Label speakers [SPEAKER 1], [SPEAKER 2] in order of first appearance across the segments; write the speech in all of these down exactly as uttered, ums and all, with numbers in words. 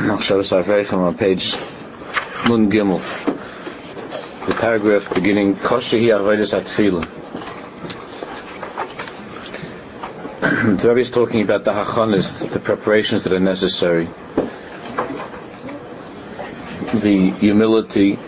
[SPEAKER 1] on page Nun Gimel, the paragraph beginning Kosher hi avodas hatefila. The Rebbe is talking about the hachanis, the preparations that are necessary, the humility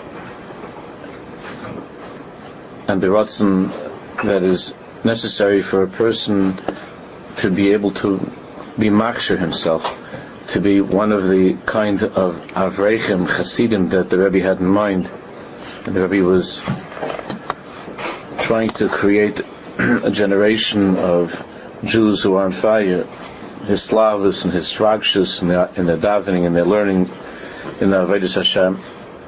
[SPEAKER 1] and the ratzon that is necessary for a person to be able to be maksher himself, to be one of the kind of avreichim, chasidim that the Rebbe had in mind. And the Rebbe was trying to create a generation of Jews who are on fire, his slavus and his sragshus in their, in their davening and their learning in the Avodas Hashem.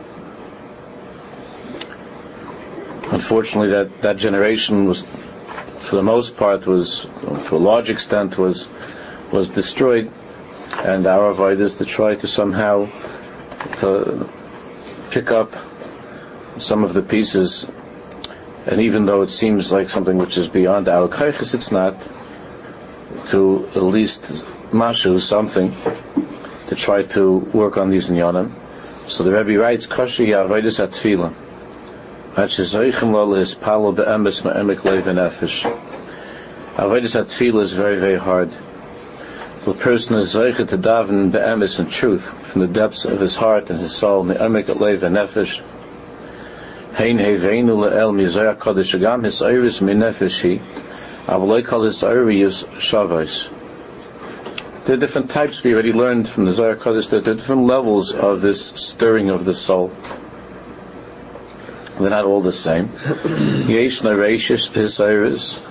[SPEAKER 1] Unfortunately, that, that generation was, for the most part, was, to a large extent, was was destroyed, and our avodah is to try to somehow to pick up some of the pieces, and even though it seems like something which is beyond our kaiches, it's not, to at least mashu, something, to try to work on these inyanim. So the Rebbe writes, Kosher hi avodas hatefila, ad shezoichem lo lehispalel be'emes ma'emek leiv v'nefesh. Avodas hatefila is very, very hard. The person is zeicha to daven be'emes in truth, from the depths of his heart and his soul, me'emek leiv v'nefesh. Hein heveinu le'el mizayah kodesh, agam his iris mi'nefesh hi, avaloi kol his iris shavos. There are different types we already learned from the Zohar Kodesh. There are different levels of this stirring of the soul. They're not all the same. Yesh Nareishis his iris.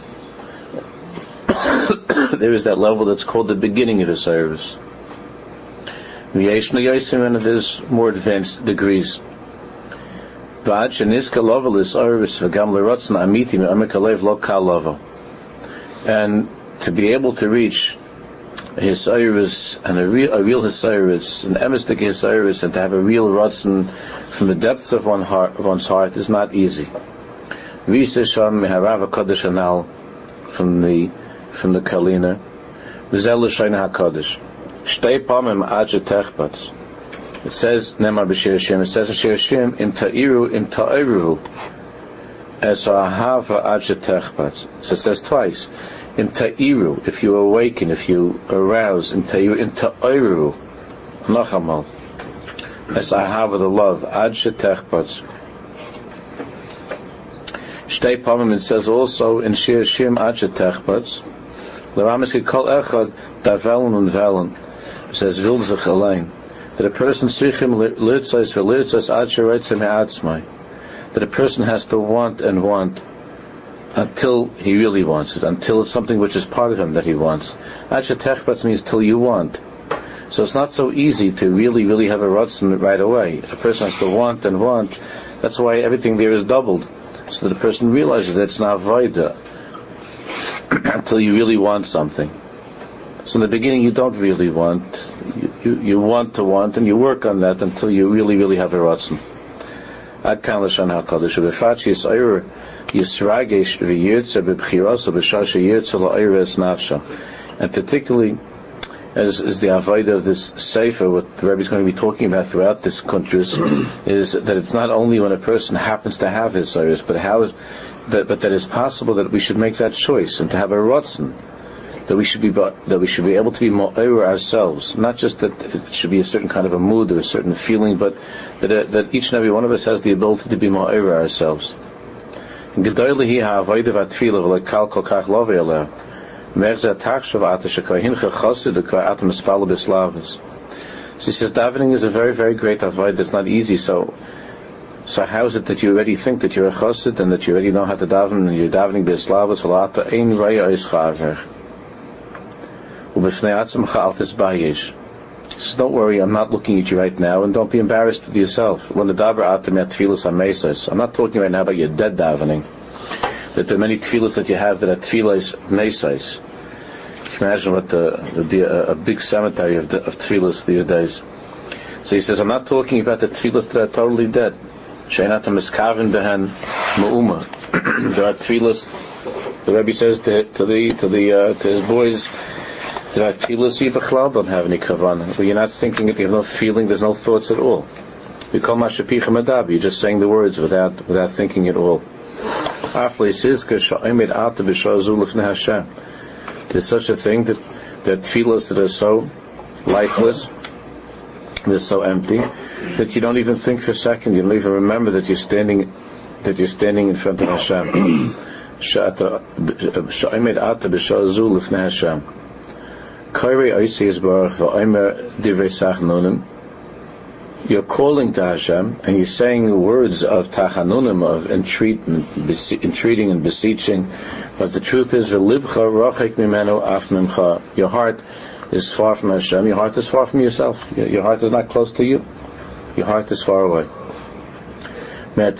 [SPEAKER 1] There is that level that's called the beginning of his iris. Yesh Nayosim, and there's more advanced degrees. Ba'ad sheniska lovel is iris v'gam l'rotzen amiti me'amek alev lo kal lovel. And to be able to reach his iris and a real, a real hisiris, an emistic hisiris, and to have a real ratzon from the depths of one heart, of one's heart, is not easy. Visesham meharav hakadosh anal, from the from the kalina, v'zel l'shayna hakadosh. Shtei pamim adje techbats. It says nemar b'shir Hashem. It says in Shir Hashem, im ta'iru im ta'iru es ahava adje techbats. So it says twice. In ta'iru, if you awaken, if you arouse, in ta'iru, in ta'iru, nachamal, as I have the love, ad shetechbats. Shtei pamim, it says also in Shir Shim ad shetechbats, l'ramiski kol echad davelen und velen, it says vil zich allein, that a person sichim lirtzais v'lirtzais ad shereitzim ha'atzmai, that a person has to want and want until he really wants it, until it's something which is part of him that he wants. Acha techbats means till you want. So it's not so easy to really, really have a ratzon right away. A person has to want and want. That's why everything there is doubled, so that the person realizes that it's not vaida until you really want something. So in the beginning you don't really want. You, you, you want to want, and you work on that until you really, really have a ratzon. Ad kan l'shan hakadosh v'fachi yisayur Yisragesh v'yirtza b'bchirasa b'shasha yirtza la'ayres nafsha. And particularly, as is the avodah of this sefer, what the Rebbe is going to be talking about throughout this countries, is that it's not only when a person happens to have his iris, but how is, that, but that it's possible that we should make that choice and to have a ratzon, that we should be that we should be able to be mo'er ourselves. Not just that it should be a certain kind of a mood or a certain feeling, but that uh, that each and every one of us has the ability to be mo'er ourselves. Gedoyli hi ha'avodah v'atfila v'lekal kol kach lovei aleh. Merza tachshav ata shekayhincha chosid ukvar ata mispala b'slavas. So he says davening is a very, very great avodah. It's not easy. So, so how is it that you already think that you're a chosid and that you already know how to daven and you're davening b'slavas v'lata ein raya oischa aver u'b'fnei atzmcha al tisbayesh. He says, don't worry, I'm not looking at you right now, and don't be embarrassed with yourself. When the davar atem at tefillas ha-meisos, I'm not talking right now about your dead davening. That there are many tefillas that you have that are tefillas meisos. You can imagine what the would be a, a big cemetery of, the, of tefillas these days. So he says, I'm not talking about the tefillas that are totally dead. She'enatam miskaven behen ma'uma. There are tefillas. The Rebbe says to, to the to the uh, to his boys, There are tefillos you don't have any kavanah, where you're not thinking, you have no feeling, there's no thoughts at all. We call mashapicha madab, you're just saying the words without without thinking at all. There's such a thing that that tefillos that are so lifeless, they're so empty, that you don't even think for a second, you don't even remember that you're standing that you're standing in front of Hashem. You're calling to Hashem and you're saying words of tachanunim, of entreatment, bese- entreating and beseeching, but the truth is, your heart is far from Hashem, your heart is far from yourself, your heart is not close to you, your heart is far away. The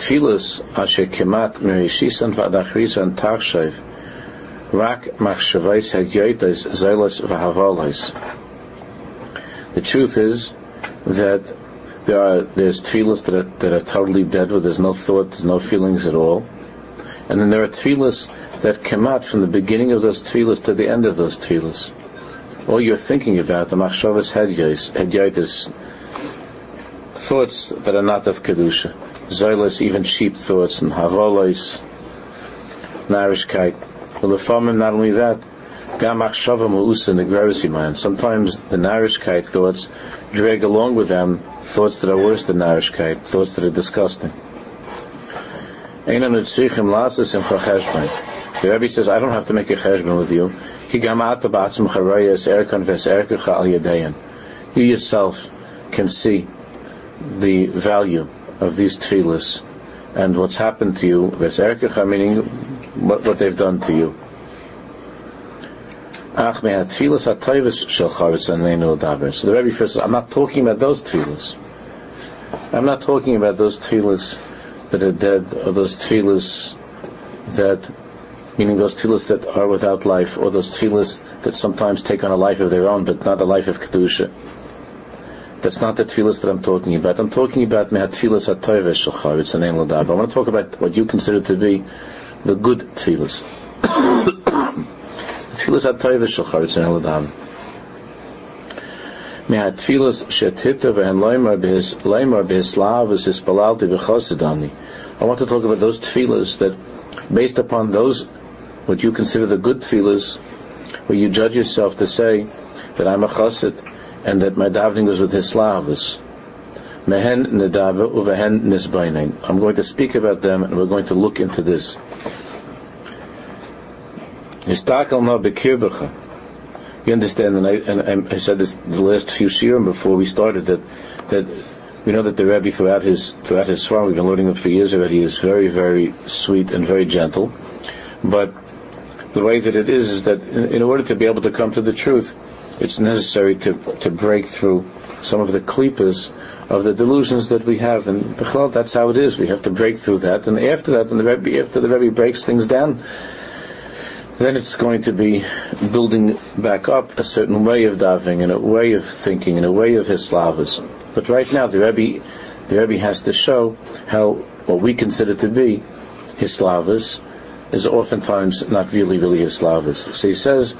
[SPEAKER 1] truth is that There are there's tefillos that are that are totally dead, where there's no thoughts, no feelings at all, and then there are tefillos that come out from the beginning of those tefillos to the end of those tefillos. All you're thinking about, the machshavas hedyos, hedyos, thoughts that are not of kedusha, zolos, even cheap thoughts, and havolos, narishkeit. Well, the farmer, not only that, sometimes the narishkeit thoughts drag along with them thoughts that are worse than narishkeit, thoughts that are disgusting. The Rebbe says, I don't have to make a cheshbon with you. You yourself can see the value of these tefillos and what's happened to you, meaning what, what they've done to you. So the Rebbe first says, I'm not talking about those tefillos. I'm not talking about those tefillos that are dead, or those tefillos that, meaning those tefillos that are without life, or those tefillos that sometimes take on a life of their own, but not a life of kedusha. That's not the tefillos that I'm talking about. I'm talking about mehat tefillos ha'toivah shel chavetz anein l'daber. I want to talk about what you consider to be the good tefillos. Tefillos ha'toivah shel chavetz anein l'daber. Mehat tefillos she'tita v'hen loymar b'his loymar b'hislav v'hispalalti v'chosidani. I want to talk about those tefillos that, based upon those, what you consider the good tefillos, where you judge yourself to say that I'm a chosid, and that my davening was with hislavus. Mehen nedaber uvehen nisbainain. I'm going to speak about them, and we're going to look into this. Histakel na bekirbecha. You understand, and I, and I said this the last few shiurim before we started, that that we know that the Rebbe throughout his throughout his swarm, we've been learning him for years already, is very, very sweet and very gentle. But the way that it is is that in, in order to be able to come to the truth, it's necessary to to break through some of the klippas of the delusions that we have, and b'chlal, that's how it is. We have to break through that, and after that, and the Rebbe, after the Rebbe breaks things down, then it's going to be building back up a certain way of davening, and a way of thinking, and a way of hislavas. But right now, the Rebbe, the Rebbe has to show how what we consider to be hislavas is oftentimes not really, really hislavas. So he says,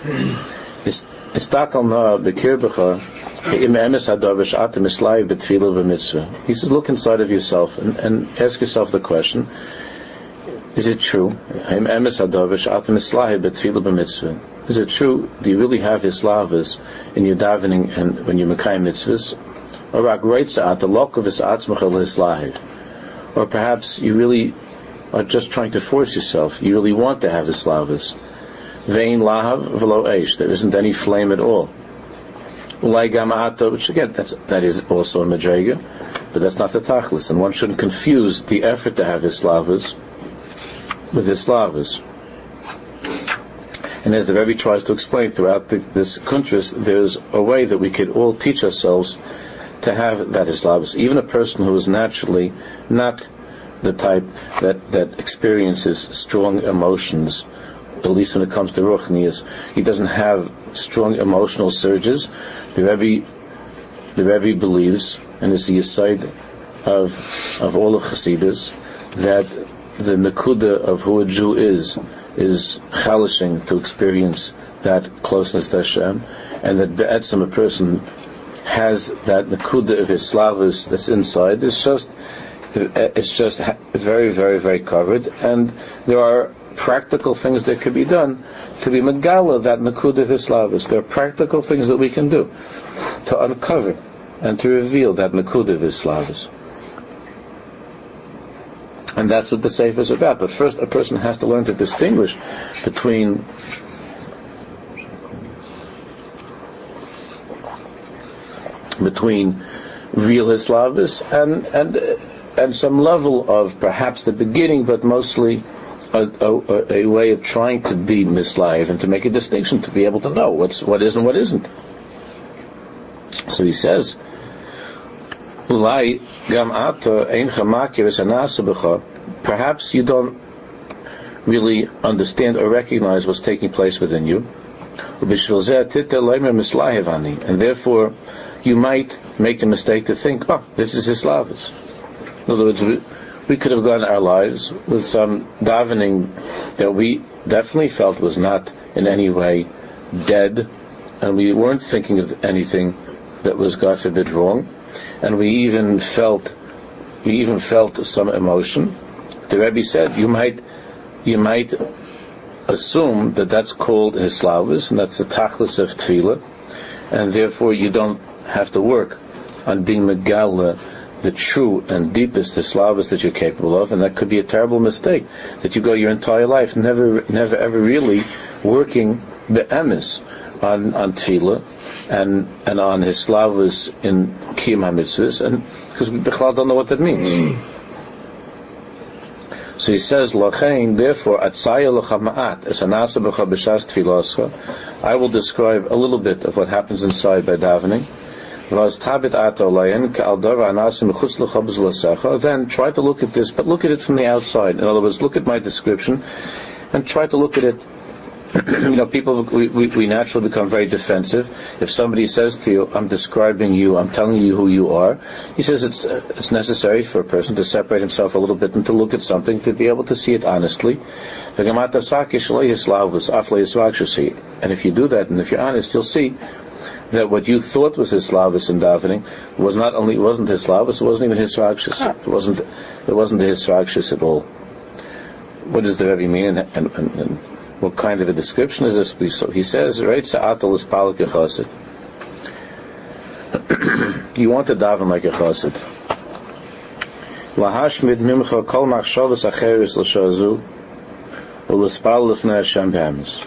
[SPEAKER 1] Istakal na bekirbecha im emes hadavish atem islay betfila b'mitzvah. He says, look inside of yourself and, and ask yourself the question: is it true? Im emes hadavish atem islay betfila b'mitzvah. Is it true? Do you really have hislavas in your davening and when you mekayim mitzvahs? Or agreitza at the lock of his atzmachal hislahiv? Or perhaps you really are just trying to force yourself. You really want to have hislavas. Vein lahav v'lo eish. There isn't any flame at all. Ulai gama'ato, which again, that's, that is also a madrega, but that's not the tachlis, and one shouldn't confuse the effort to have hislavas with hislavas. And as the Rebbe tries to explain throughout the, this kuntras, there's a way that we could all teach ourselves to have that hislavas. Even a person who is naturally not the type that, that experiences strong emotions, at least when it comes to ruchnius, he doesn't have strong emotional surges. The Rebbe, the Rebbe believes, and is the aside of of all of Chassidus, that the nekuda of who a Jew is is chalishing to experience that closeness to Hashem, and that be'etzem a person has that nakuda of his slavus that's inside. It's just, it's just very, very, very covered, and there are practical things that could be done to be megala that nakuda of his slavus. There are practical things that we can do to uncover and to reveal that nakuda of his slavus. And that's what the Sefer is about. But first, a person has to learn to distinguish between between real Hislavis and and and some level of perhaps the beginning, but mostly a, a, a way of trying to be mislaiv and to make a distinction, to be able to know what's what is and what isn't. So he says, perhaps you don't really understand or recognize what's taking place within you, and therefore you might make the mistake to think, oh, this is Hislavis. In other words, we, we could have gone our lives with some davening that we definitely felt was not in any way dead, and we weren't thinking of anything that was, God forbid, wrong, and we even felt we even felt some emotion. The Rebbe said you might you might assume that that's called Hislavis, and that's the tachlis of tefillah, and therefore you don't have to work on being megala, the true and deepest Hislavis that you're capable of, and that could be a terrible mistake, that you go your entire life never never ever really working be'emes on, on tefillah and and on Hislavis in Kiyum HaMitzvahs, and because we b'chlal don't know what that means. So he says, Lachain, therefore, atzaya lecha ma'at, es anasa b'cha b'shas tfilascha. I will describe a little bit of what happens inside by davening. Then try to look at this, but look at it from the outside. In other words, look at my description and try to look at it. You know, people, we, we, we naturally become very defensive. If somebody says to you, I'm describing you, I'm telling you who you are, he says it's uh, it's necessary for a person to separate himself a little bit and to look at something, to be able to see it honestly. And if you do that, and if you're honest, you'll see that what you thought was Hislavis in davening was not only, it wasn't Hislavis, it wasn't even Hisrakshis. It wasn't, it wasn't the Hisrakshis at all. What does the Rebbe mean? And, and, and, and what kind of a description is this? So he says, right, Sa'atal is palik chosid. You want to daven like a chosid. Lahashmid mimcha kol machshavas acheres l'shazu u'l'spal l'fnei Hashem b'emes.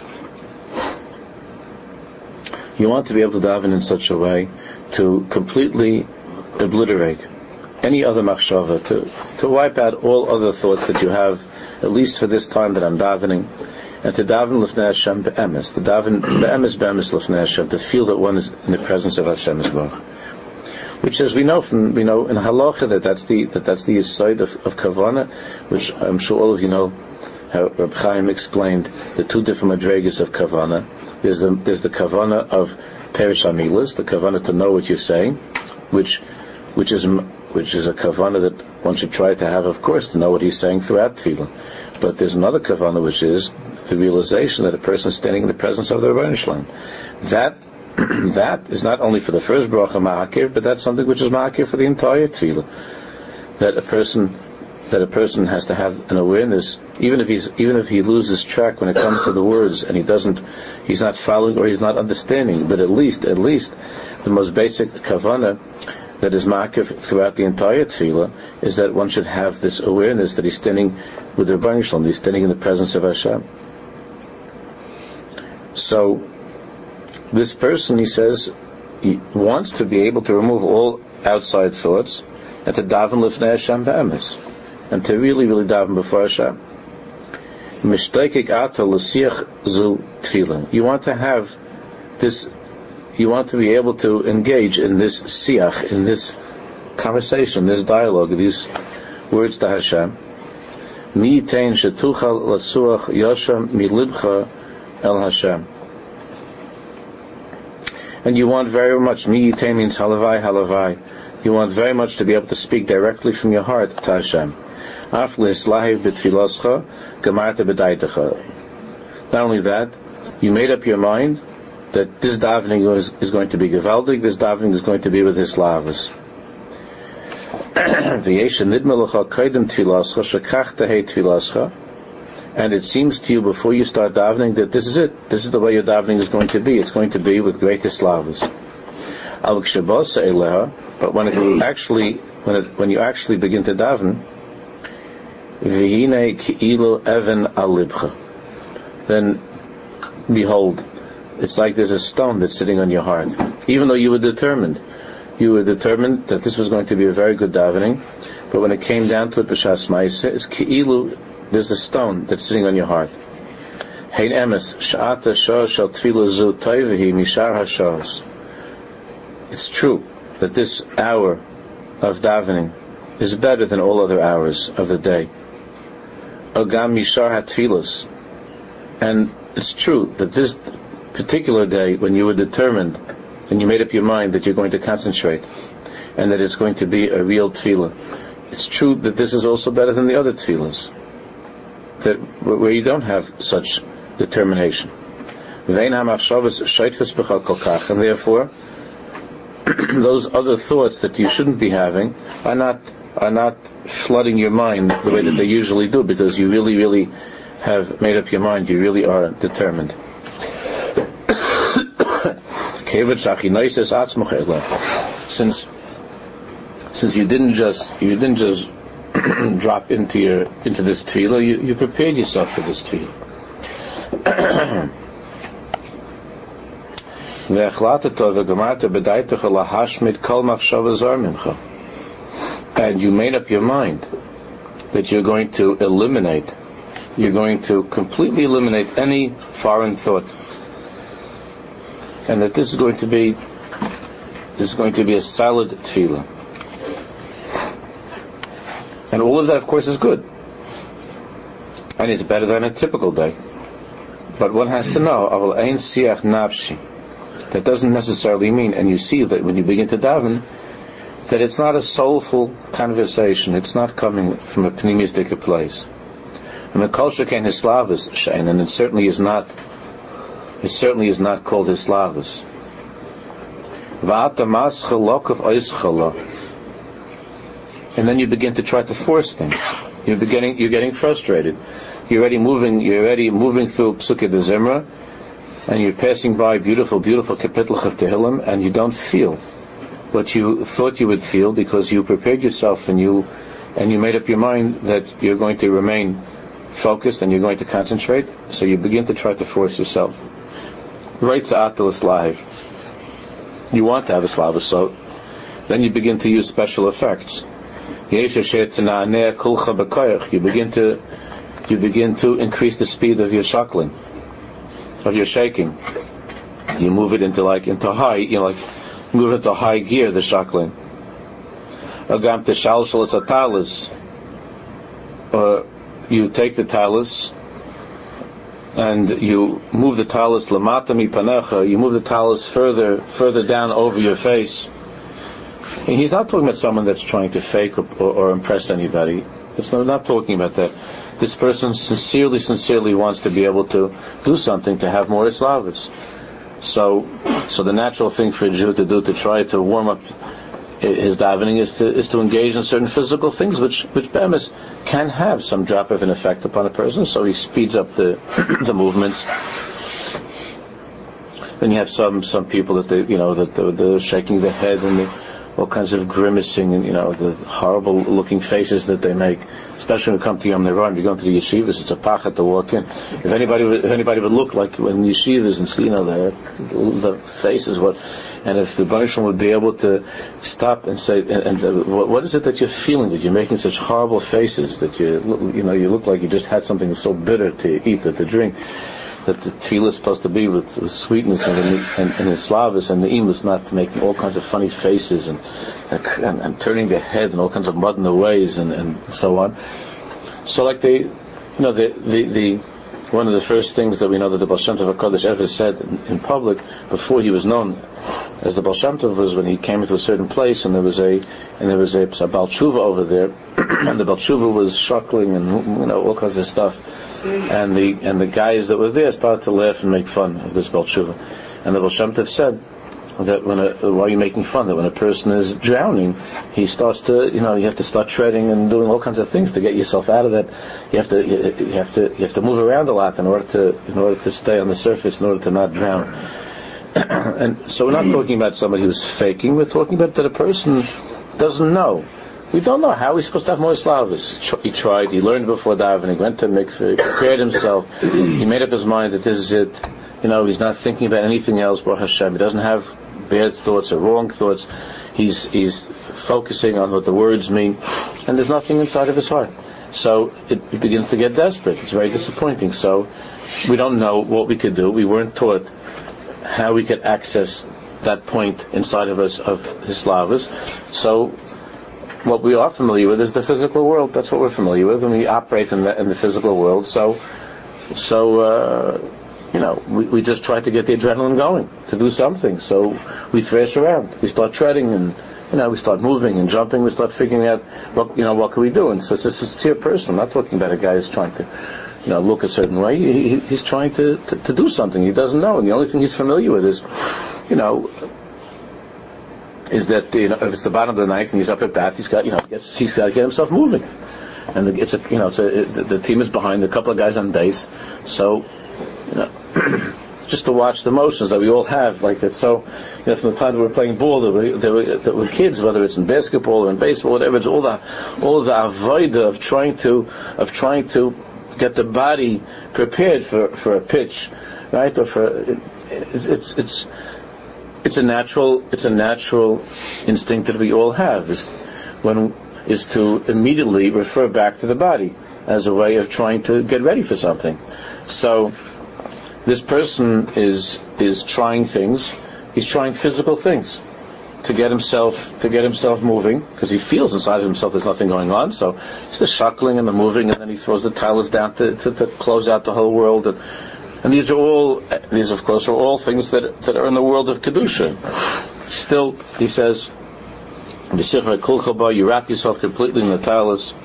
[SPEAKER 1] You want to be able to daven in such a way to completely obliterate any other machshava, to, to wipe out all other thoughts that you have, at least for this time that I'm davening, and to daven l'fnei Hashem be'emes, to daven be'emes be'emes l'fnei Hashem, to feel that one is in the presence of Hashem as well. Which, as we know from, we know in halacha that that's the that that's the side of, of kavanah, which I'm sure all of you know how Reb Chaim explained the two different madregas of kavanah. There's the there's the kavanah of perish amilas, the kavanah to know what you're saying, which which is which is a kavanah that one should try to have, of course, to know what he's saying throughout tefillah. But there's another kavanah which is the realization that a person is standing in the presence of the Rebbeinu Shalom. That that is not only for the first bracha ma'akir, but that's something which is ma'akir for the entire tefillah. That a person that a person has to have an awareness, even if he's even if he loses track when it comes to the words, and he doesn't, he's not following or he's not understanding. But at least, at least, the most basic kavanah that is ma'akir throughout the entire tefillah is that one should have this awareness that he's standing with the Rebbeinu Shalom, he's standing in the presence of Hashem. So, this person, he says, he wants to be able to remove all outside thoughts and to daven l'fnei Hashem b'emes, and to really, really daven before Hashem. Mishtakik ata l'siach zu tefillah. You want to have this. You want to be able to engage in this siach, in this conversation, this dialogue, these words to Hashem. Mi tein shetuchal lasuach yoshem milibcha el Hashem. And you want very much, mi tein means halavai, halavai. You want very much to be able to speak directly from your heart to Hashem. Af lislahiv b'tfilascha, gamarta b'daitacha. Not only that, you made up your mind that this davening is, is going to be gewaldig, this davening is going to be with his lavas. And it seems to you before you start davening that this is it. This is the way your davening is going to be. It's going to be with great hislavas. But when it actually, when it, when you actually begin to daven, then behold, it's like there's a stone that's sitting on your heart. Even though you were determined, you were determined that this was going to be a very good davening, but when it came down to it, b'shas ma'aseh, it's ki'ilu, there's a stone that's sitting on your heart. Hein emes, sh'ata shah shal tefillah zu toivehi mishar hashahos. It's true that this hour of davening is better than all other hours of the day. Ogam mishar hatfilas. And it's true that this particular day, when you were determined and you made up your mind that you're going to concentrate and that it's going to be a real tefillah, it's true that this is also better than the other tefillahs, that where you don't have such determination. And therefore, those other thoughts that you shouldn't be having are not are not flooding your mind the way that they usually do, because you really, really have made up your mind. You really are determined. Since since you didn't just you didn't just drop into your into this tefillah, you, you prepared yourself for this tefillah. And you made up your mind that you're going to eliminate, you're going to completely eliminate any foreign thought, and that this is going to be this is going to be a solid tefillah. And all of that, of course, is good, and it's better than a typical day. But one has to know, aval ein siach nafshi. That doesn't necessarily mean, and you see that when you begin to daven, that it's not a soulful conversation. It's not coming from a pneumistic place. And the kol sheken hislavus shein, and it certainly is not. It certainly is not called hislavus. Va'ata mascha lokov oischala. And then you begin to try to force things. You're beginning. You're getting frustrated. You're already moving. You're already moving through Psukei de Zimra, and you're passing by beautiful, beautiful Kapitlach of Tehillim, and you don't feel what you thought you would feel, because you prepared yourself and you and you made up your mind that you're going to remain focused and you're going to concentrate. So you begin to try to force yourself. Right sa'atil live. You want to have a slava, so then you begin to use special effects. You begin to you begin to increase the speed of your shackling, of your shaking. You move it into like into high, you know, like move it into high gear, the shackling. Agam teshal shalas atalis. Or you take the talus and you move the talus lamata mi panecha. You move the talus further, further down over your face. And he's not talking about someone that's trying to fake or, or, or impress anybody. It's not, not talking about that. This person sincerely, sincerely wants to be able to do something to have more islavas. So, so the natural thing for a Jew to do to try to warm up his davening is to is to engage in certain physical things, which which be'emes can have some drop of an effect upon a person. So he speeds up the the movements. Then you have some some people that they you know that they're, they're shaking their head and the, all kinds of grimacing and you know the horrible looking faces that they make. Especially when you come to Yom Nevarim, you go into the yeshivas, it's a pachat to walk in. If anybody would, if anybody would look like when yeshivas and see, you know, the, the faces, what, and if the Baruch Shalom would be able to stop and say, and, and the, what, what is it that you're feeling that you're making such horrible faces that you, you know, you look like you just had something so bitter to eat or to drink, that the tefillah is supposed to be with, with sweetness and and, and, and the slavus and the imus, not making all kinds of funny faces and and, and turning their head in all kinds of modern ways and, and so on. So, like they, you know, the, the the one of the first things that we know that the Baal Shem Tov HaKadosh ever said in, in public before he was known as the Baal Shem Tov was when he came into a certain place and there was a and there was a, a Baal Tshuva over there and the Baal Tshuva was shuckling and you know all kinds of stuff. and the and the guys that were there started to laugh and make fun of this Baal Tshuva. And the Baal Shem Tov said that when a, why are you making fun? That when a person is drowning, he starts to, you know, you have to start treading and doing all kinds of things to get yourself out of that. You have to, you, you have to, you have to move around a lot in order to, in order to stay on the surface, in order to not drown. And so we're not talking about somebody who's faking. We're talking about that a person doesn't know. We don't know how he's supposed to have more slavas. He tried. He learned before davening. Went to mikveh. He prepared himself. He made up his mind that this is it. You know, he's not thinking about anything else. Baruch Hashem. He doesn't have bad thoughts or wrong thoughts. He's he's focusing on what the words mean, and there's nothing inside of his heart. So it, it begins to get desperate. It's very disappointing. So we don't know what we could do. We weren't taught how we could access that point inside of us of his slavas. So what we are familiar with is the physical world. That's what we're familiar with, and we operate in the in the physical world. So so. Uh, You know, we, we just try to get the adrenaline going, to do something. So we thrash around. We start treading and, you know, we start moving and jumping. We start figuring out, what, you know, what can we do? And so it's a sincere person. I'm not talking about a guy who's trying to, you know, look a certain way. He, he, he's trying to, to, to do something. He doesn't know. And the only thing he's familiar with is, you know, is that, you know, if it's the bottom of the ninth and he's up at bat, he's got, you know, gets, he's got to get himself moving. And the, it's a, you know, it's a, it, the team is behind, a couple of guys on base. So, you know, just to watch the motions that we all have, like that. So, you know, from the time that we're playing ball, that we, that we, that we're kids, whether it's in basketball or in baseball, whatever, it's all the, all the avodah of trying to, of trying to get the body prepared for, for a pitch, right? Or for, it, it's, it's, it's, it's a natural, it's a natural instinct that we all have, is when, is to immediately refer back to the body as a way of trying to get ready for something. So, this person is is trying things. He's trying physical things to get himself to get himself moving, because he feels inside of himself there's nothing going on. So he's the shuckling and the moving, and then he throws the towels down to, to, to close out the whole world. And, and these are all these, of course, are all things that that are in the world of kedusha. Still, he says, you wrap yourself completely in the towels.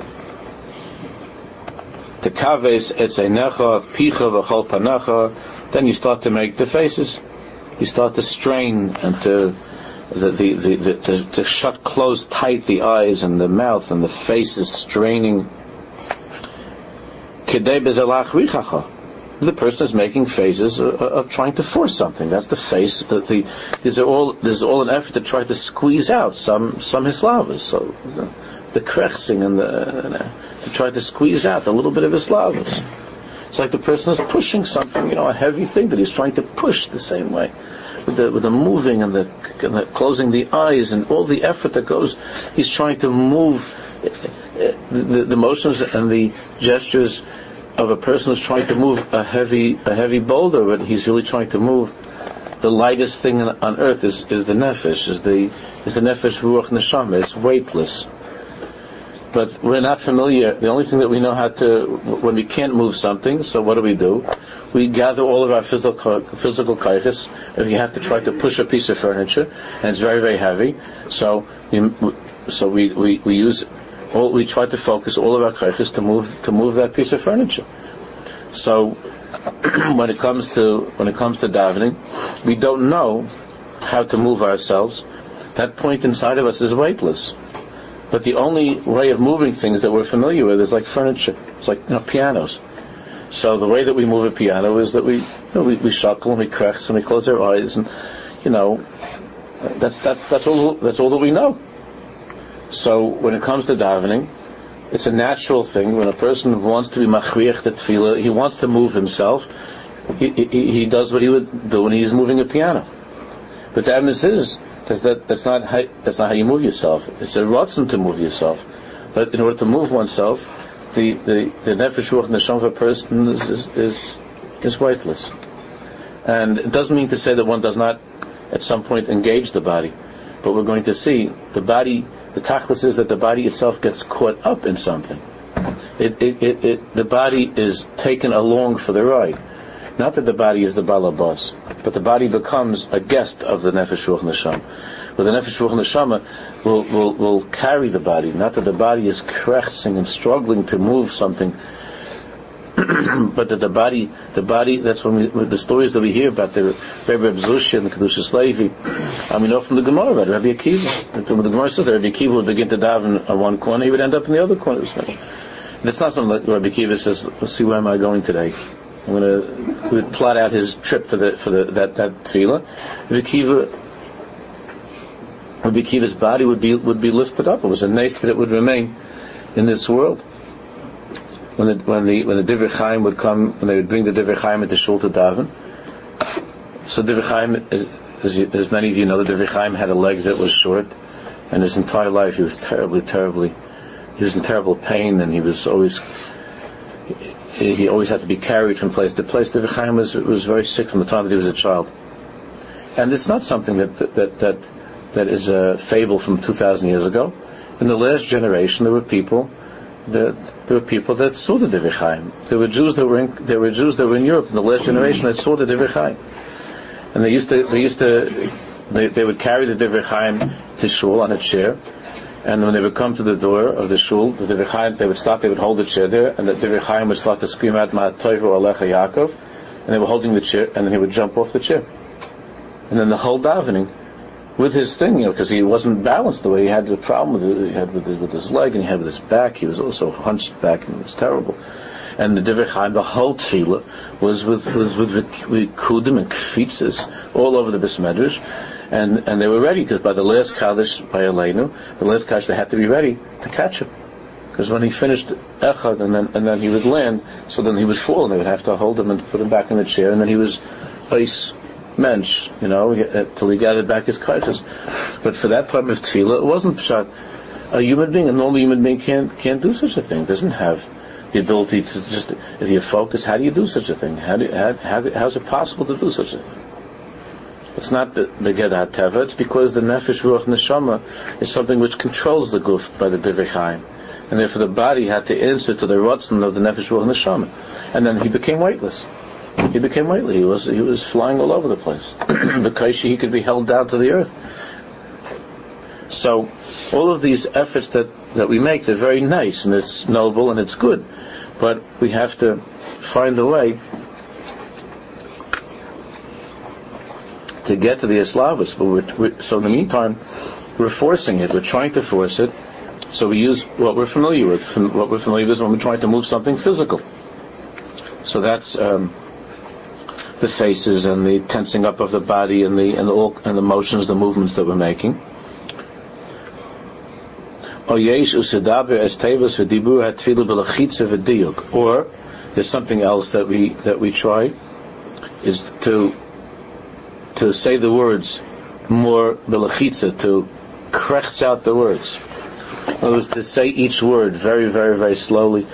[SPEAKER 1] The kaves etzenecha picha v'chol panacha. Then you start to make the faces. You start to strain and to the, the, the, the to, to shut close tight the eyes and the mouth and the faces, straining. Kedei bezelach richacha. The person is making faces of, of trying to force something. That's the face. That the these are all there's all an effort to try to squeeze out some some hislavas. So the, the krechzing and the uh, to try to squeeze out a little bit of hislavas. It's like the person is pushing something, you know, a heavy thing that he's trying to push the same way, with the with the moving and the, and the closing the eyes and all the effort that goes. He's trying to move the, the, the motions and the gestures of a person who's trying to move a heavy a heavy boulder, but he's really trying to move the lightest thing on earth is, is the nefesh, is the is the nefesh ruach neshama. It's weightless. But we're not familiar. The only thing that we know how to, when we can't move something, so what do we do? We gather all of our physical physical kaiches. If you have to try to push a piece of furniture, and it's very very heavy, so we, so we, we, we use all, we try to focus all of our kaiches to move to move that piece of furniture. So when it comes to when it comes to davening, we don't know how to move ourselves. That point inside of us is weightless. But the only way of moving things that we're familiar with is like furniture. It's like, you know, pianos. So the way that we move a piano is that we, you know, we, we shuckle and we crech and we close our eyes, and you know, that's that's that's all that's all that we know. So when it comes to davening, it's a natural thing. When a person wants to be machriach the tefillah, he wants to move himself. He, he he does what he would do when he's moving a piano. But the evidence is That's, that, that's not how, that's not how you move yourself. It's a ratzon to move yourself. But in order to move oneself, the the, the nefesh ruach neshama of a person is, is is is weightless. And it doesn't mean to say that one does not at some point engage the body. But we're going to see the body, the tachlis is that the body itself gets caught up in something. It, it, it, it the body is taken along for the ride. Not that the body is the balabas, but the body becomes a guest of the nefesh ruach neshama. But the nefesh ruach neshama will, will will carry the body. Not that the body is krechzing and struggling to move something. but that the body, the body, that's when we, the stories that we hear about the Rebbe Zusha and the Kedushas Levi. I mean, know from the Gemara about Rabbi Akiva. The Gemara says that Rabbi Akiva would begin to daven on one corner, he would end up in the other corner. And it's not something that Rabbi Akiva says, let's see, where am I going today? I'm going to, we would plot out his trip for the, for the, that, that tefillah. Rabbi Akiva, Rabbi Akiva's body would be, would be lifted up. It was a nace that it would remain in this world. When the, when the, when the Divrei Chaim would come, when they would bring the Divrei Chaim into Shul to daven. So Divrei Chaim, as, as, as many of you know, the Divrei Chaim had a leg that was short, and his entire life he was terribly, terribly, he was in terrible pain, and he was always, he, he always had to be carried from place to place. Divrei Chaim was, was very sick from the time that he was a child. And it's not something that, that, that, that is a fable from two thousand years ago. In the last generation, there were people that, there were people that saw the Divrei Chaim. There were Jews that were in, there were Jews that were in Europe in the last generation that saw the Divrei Chaim. And they used to, they used to, they, they would carry the Divrei Chaim to shul on a chair, and when they would come to the door of the shul, the Divrei Chaim, they would stop, they would hold the chair there, and the Divrei Chaim would start to scream out, Ma Toivu Alecha Yaakov, and they were holding the chair, and then he would jump off the chair. And then the whole davening, with his thing, you know, because he wasn't balanced the way he had the problem with it, he had with, with his leg, and he had with his back, he was also hunched back, and it was terrible. And the Divrei Chaim, the whole tefillah was with was with, with, with kudim and kfitzes all over the Beis Medrash, and and they were ready, because by the last kaddish by Aleinu, the last kaddish, they had to be ready to catch him, because when he finished echad and then and then he would land, so then he would fall, and they would have to hold him and put him back in the chair, and then he was ice mensch, you know, till he gathered back his kaiches. But for that type of tefillah, it wasn't pshat. A human being, a normal human being, can't can't do such a thing. Doesn't have the ability to just, if you focus, how do you do such a thing? How do how how how's it possible to do such a thing? It's not beged hateva. It's because the nefesh, ruach, neshama is something which controls the guf by the Divrei Chaim, and therefore the body had to answer to the rotzen of the nefesh, ruach, neshama, and then he became weightless. He became weightless. He was he was flying all over the place. Because he could be held down to the earth. So all of these efforts that, that we make, they're very nice and it's noble and it's good, but we have to find a way to get to the Islavus. But we're, we're, so in the meantime, we're forcing it. We're trying to force it. So we use what we're familiar with. What we're familiar with is when we're trying to move something physical. So that's um, the faces and the tensing up of the body and the and the, all, and the motions, the movements that we're making. Or there's something else that we that we try is to to say the words more belachitza, to krechts out the words. In other words, to say each word very, very, very slowly.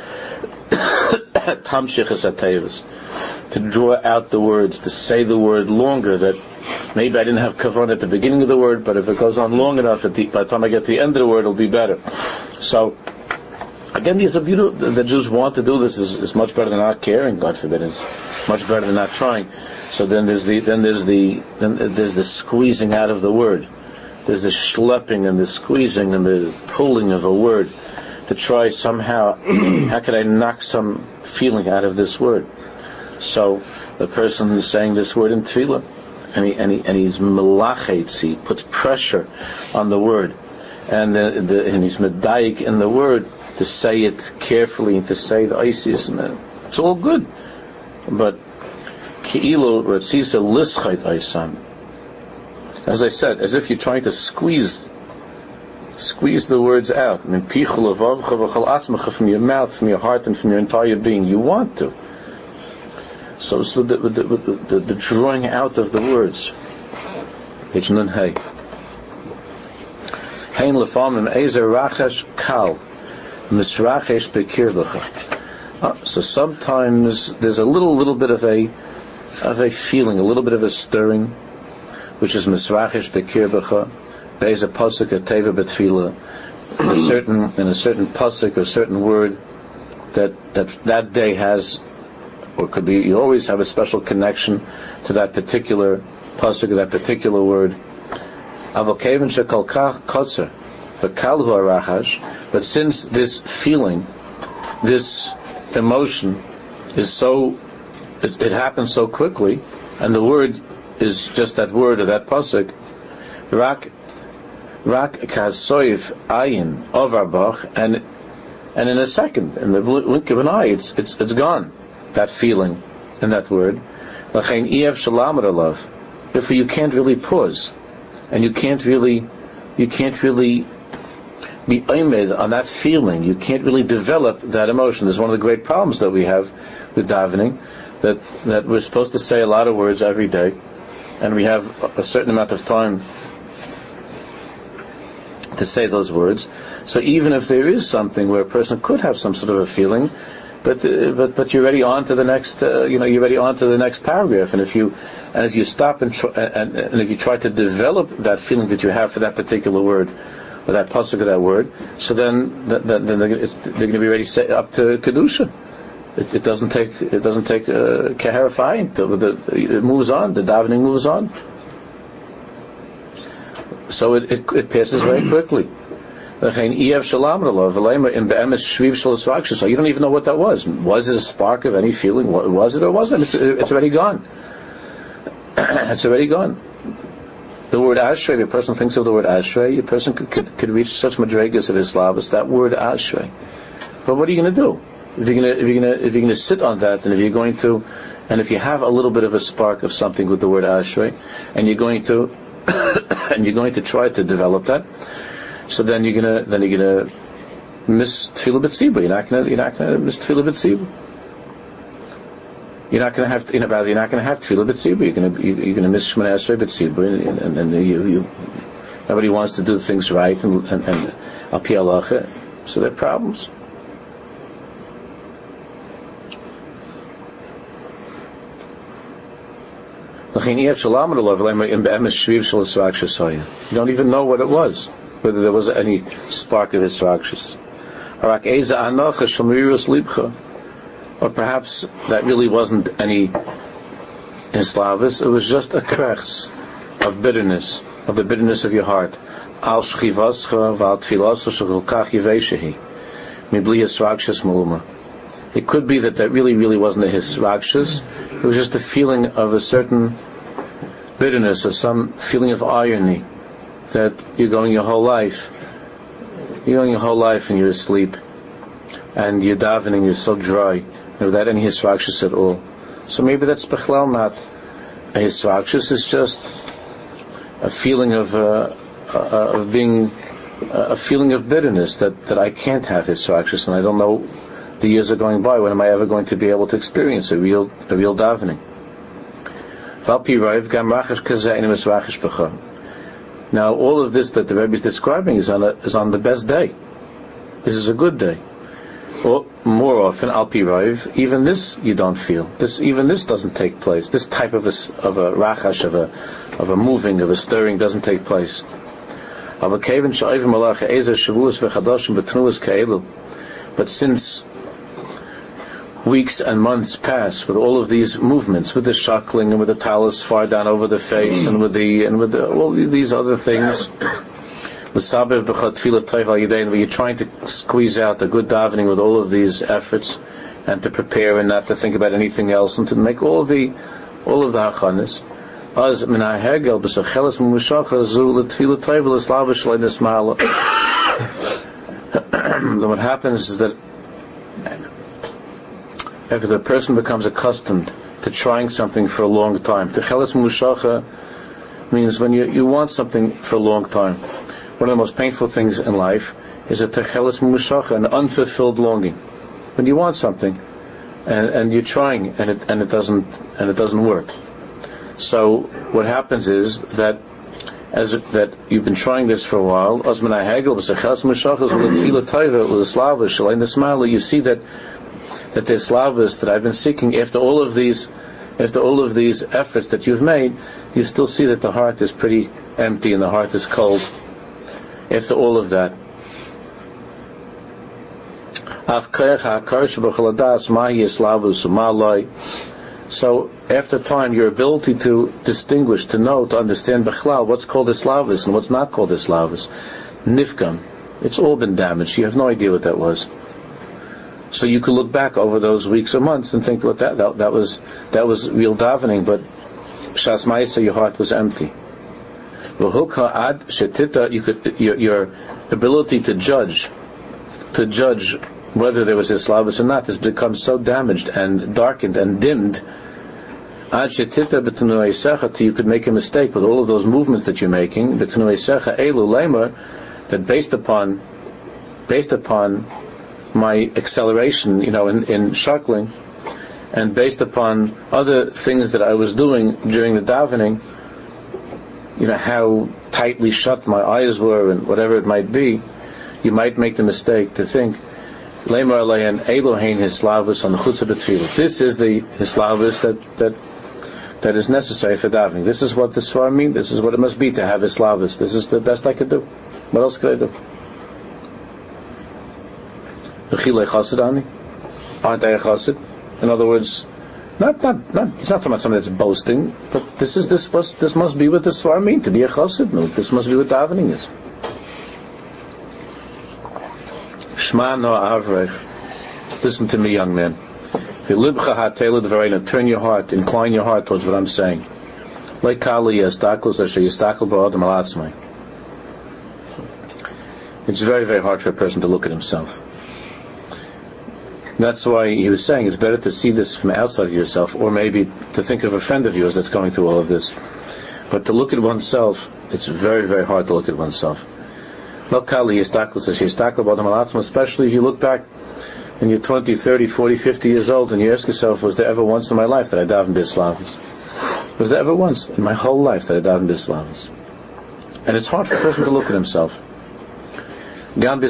[SPEAKER 1] To draw out the words, to say the word longer, that maybe I didn't have kavanah at the beginning of the word, but if it goes on long enough, at the, by the time I get to the end of the word, it'll be better. So, again, these are beautiful. The Jews want to do this. is, is much better than not caring, God forbid. It's much better than not trying. So then there's the then there's the then there's the squeezing out of the word. There's the schlepping and the squeezing and the pulling of a word to try somehow. How could I knock some feeling out of this word? So the person is saying this word in tefillah, and he and he and he's melachetz, he puts pressure on the word, and the, the, and he's medayik in the word to say it carefully and to say the isis, and it's all good. But ki'ilu ratzisa lischait aisam, as I said, as if you're trying to squeeze squeeze the words out. I mean, pichul avavcha v'chal atzmacha, from your mouth, from your heart, and from your entire being. You want to. So, so the, the, the, the drawing out of the words. Page nun hey. Hein lefamim ezer rachesh kal misrachesh bekirvacha. So sometimes there's a little, little bit of a of a feeling, a little bit of a stirring, which is misrachesh bekirvacha. There's a pasuk, a teva betfila, in a certain in a certain pasuk, a certain word that that that day has. Or it could be, you always have a special connection to that particular pasuk, that particular word. But since this feeling, this emotion, is so, it, it happens so quickly, and the word is just that word or that pasuk. Rak, rak kasoif ayin ovarbach, and and in a second, in the blink of an eye, it's it's it's gone. That feeling and that word. Lachein iev shalamad alav. Therefore, you can't really pause, and you can't really, you can't really be aimed on that feeling. You can't really develop that emotion. This is one of the great problems that we have with davening, that that we're supposed to say a lot of words every day, and we have a certain amount of time to say those words. So even if there is something where a person could have some sort of a feeling, but uh, but but you're already on to the next, uh, you know, you're already on to the next paragraph. And if you and if you stop and, tr- and and if you try to develop that feeling that you have for that particular word, or that pasuk of that word, so then th- th- then they're, it's, they're going to be ready set up to kedusha. It, it doesn't take it doesn't take keharifying. Uh, it moves on. The davening moves on. So it, it it passes very quickly. So you don't even know what that was. Was it a spark of any feeling? Was it or wasn't? It's, it's already gone. It's already gone. The word ashrei, if a person thinks of the word ashrei, a person could, could, could reach such madrigas of Islavus, that word ashrei. But what are you going to do? If you're going to, if you're going to, if you're going to sit on that, and if you're going to, and if you have a little bit of a spark of something with the word ashrei, and you're going to, and you're going to try to develop that, so then you're gonna, then you're gonna miss tefillah b'tzibur. You're not gonna, you're not gonna miss tefillah b'tzibur. You're not gonna have, you know, rather, you're not gonna have tefillah b'tzibur. You're gonna, you're gonna miss Shemona Esrei b'tzibur, and, and, and you, you, nobody wants to do things right and and, and al pi halacha, so there are problems. You don't even know what it was, whether there was any spark of Hisrakshus. Or perhaps that really wasn't any Hislavis, it was just a krechs of bitterness, of the bitterness of your heart. Al shchivascha v'al tfilascha shechulkach yiveshehi mibli Hisrakshus muluma. It could be that that really, really wasn't a Hisrakshus, it was just a feeling of a certain bitterness, or some feeling of irony, that you're going your whole life, you're going your whole life and you're asleep, and your davening is so dry, and without any Hisrakshus at all. So maybe that's bechlal not a Hisrakshus, it's just a feeling of uh, uh, of being, uh, a feeling of bitterness, that, that I can't have Hisrakshus, and I don't know, the years are going by, when am I ever going to be able to experience a real a real davening? Now, all of this that the Rebbe is describing is on a, is on the best day. This is a good day. Or more often, al pi raiv, even this you don't feel. This, even this doesn't take place. This type of a of a rachash, of a of a moving, of a stirring, doesn't take place. But since weeks and months pass with all of these movements, with the shackling and with the talus far down over the face, and with the and with the, all these other things, where you're trying to squeeze out a good davening with all of these efforts, and to prepare and not to think about anything else, and to make all the all of the hachanis. What happens is that if the person becomes accustomed to trying something for a long time, techeles mushacha means when you, you want something for a long time. One of the most painful things in life is a techeles mushacha, an unfulfilled longing. When you want something, and, and you're trying, and it and it doesn't and it doesn't work. So what happens is that as it, that you've been trying this for a while, you see that that the slavas that I've been seeking, after all of these after all of these efforts that you've made, you still see that the heart is pretty empty and the heart is cold after all of that. So after time, your ability to distinguish, to know, to understand bechlal, what's called Islavus and what's not called Islavus, nifgam, it's all been damaged. You have no idea what that was. So you could look back over those weeks or months and think, well, that, that, that was that was real davening, but Shas Ma'isa, your heart was empty. Ad shetita, you could your, your ability to judge, to judge whether there was Islavus or not, has become so damaged and darkened and dimmed. Ad shetita b'tenu eisecha, you could make a mistake with all of those movements that you're making. B'tenu eisecha elu leimer, that based upon, based upon my acceleration, you know, in, in shuckling, and based upon other things that I was doing during the davening, you know, how tightly shut my eyes were and whatever it might be, you might make the mistake to think, Leimar Alein Elohein Hislavus on the Chutz B'Tfilah. This is the Hislavus that, that that is necessary for davening. This is what the Svar mean. This is what it must be to have Hislavus. This is the best I could do. What else could I do? Aren't I a chassid? In other words, not not not. It's not talking about something that's boasting, but this is this must this must be what the Svar mean to be a chassid. No, this must be what davening is. Shma no avrech. Listen to me, young man. Turn your heart, incline your heart towards what I'm saying. Like Kali yastaklos asher yastakol ba'adam alatzmai. It's very very hard for a person to look at himself. That's why he was saying it's better to see this from outside of yourself, or maybe to think of a friend of yours that's going through all of this. But to look at oneself, it's very, very hard to look at oneself. Especially if you look back and you're twenty, thirty, forty, fifty years old and you ask yourself, was there ever once in my life that I davened B'Islavus? Was there ever once in my whole life that I davened B'Islavus? And it's hard for a person to look at himself. Even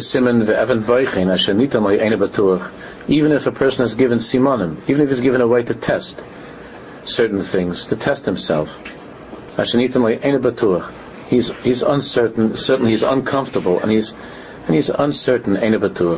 [SPEAKER 1] if a person is given simanim, even if he's given a way to test certain things, to test himself, he's he's uncertain, certainly he's uncomfortable, and he's and he's uncertain. To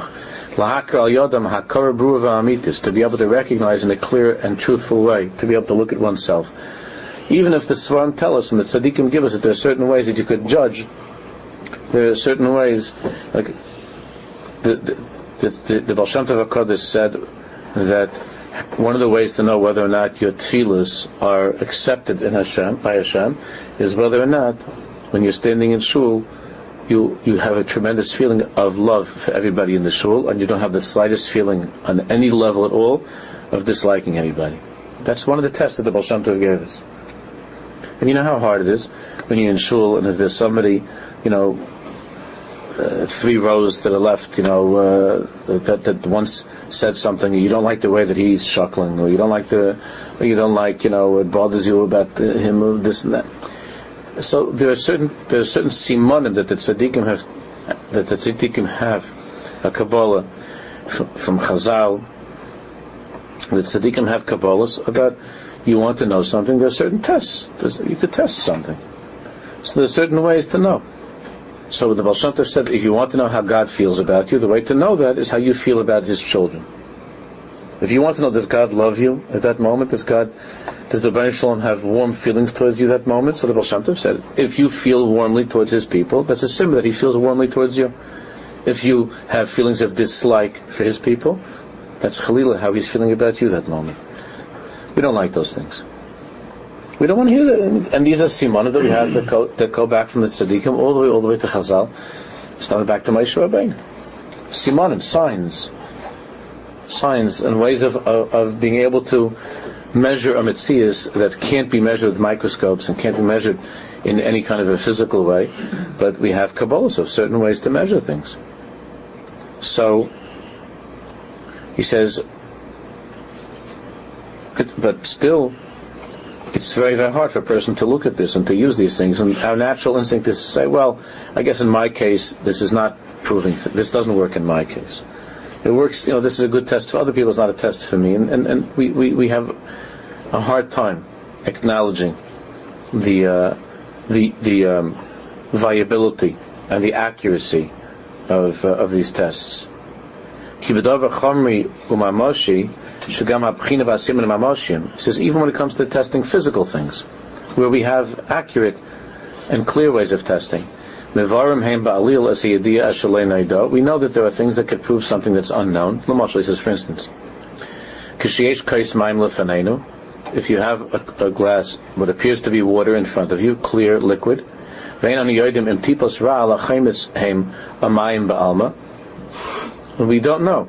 [SPEAKER 1] be able to recognize in a clear and truthful way, to be able to look at oneself. Even if the Svarim tell us and the Tzaddikim give us that there are certain ways that you could judge, there are certain ways, like the the, the, the, the Baal Shem Tov HaKadosh said that one of the ways to know whether or not your tefillas are accepted in Hashem, by Hashem, is whether or not, when you're standing in shul, you you have a tremendous feeling of love for everybody in the shul, and you don't have the slightest feeling on any level at all of disliking anybody. That's one of the tests that the Baal Shem Tov gave us. And you know how hard it is when you're in shul, and if there's somebody, you know, uh, three rows to the left, you know, uh, that that once said something, you don't like the way that he's shuckling, or you don't like the, or you don't like, you know, it bothers you about the, him, this and that. So there are certain there are certain simanim that the tzaddikim have, that the tzaddikim have, a Kabbalah from, from Chazal. The tzaddikim have Kabbalahs about, you want to know something, there are certain tests. There's, you could test something. So there are certain ways to know. So the Baal Shem Tov said, if you want to know how God feels about you, the way to know that is how you feel about His children. If you want to know, does God love you at that moment? Does God, does the Rebbeinu Shalom have warm feelings towards you at that moment? So the Baal Shem Tov said, if you feel warmly towards His people, that's a symbol that He feels warmly towards you. If you have feelings of dislike for His people, that's Chalila, how He's feeling about you that moment. We don't like those things. We don't want to hear that. And these are simanim that we have that go, that go back from the tzaddikim all the way, all the way to Chazal, starting back to Moshe Rabbeinu. Simanim, signs. Signs and ways of, of, of being able to measure a metzias that can't be measured with microscopes and can't be measured in any kind of a physical way, but we have Kabbalahs of certain ways to measure things. So he says, but still, it's very, very hard for a person to look at this and to use these things. And our natural instinct is to say, well, I guess in my case, this is not proving, th- this doesn't work in my case. It works, you know, this is a good test for other people, it's not a test for me. And, and, and we, we, we have a hard time acknowledging the, uh, the, the, um, viability and the accuracy of, uh, of these tests. He says, even when it comes to testing physical things, where we have accurate and clear ways of testing, Mevarim heim ba'alil as yediyah ashalei naida. We know that there are things that could prove something that's unknown. L'mashal, he says, for instance, Kishiyesh kais maim lefaneinu. If you have a, a glass, what appears to be water in front of you, clear liquid, vein ani yodim im tipos ra'al achaymis heim amayim ba'alma. We don't know.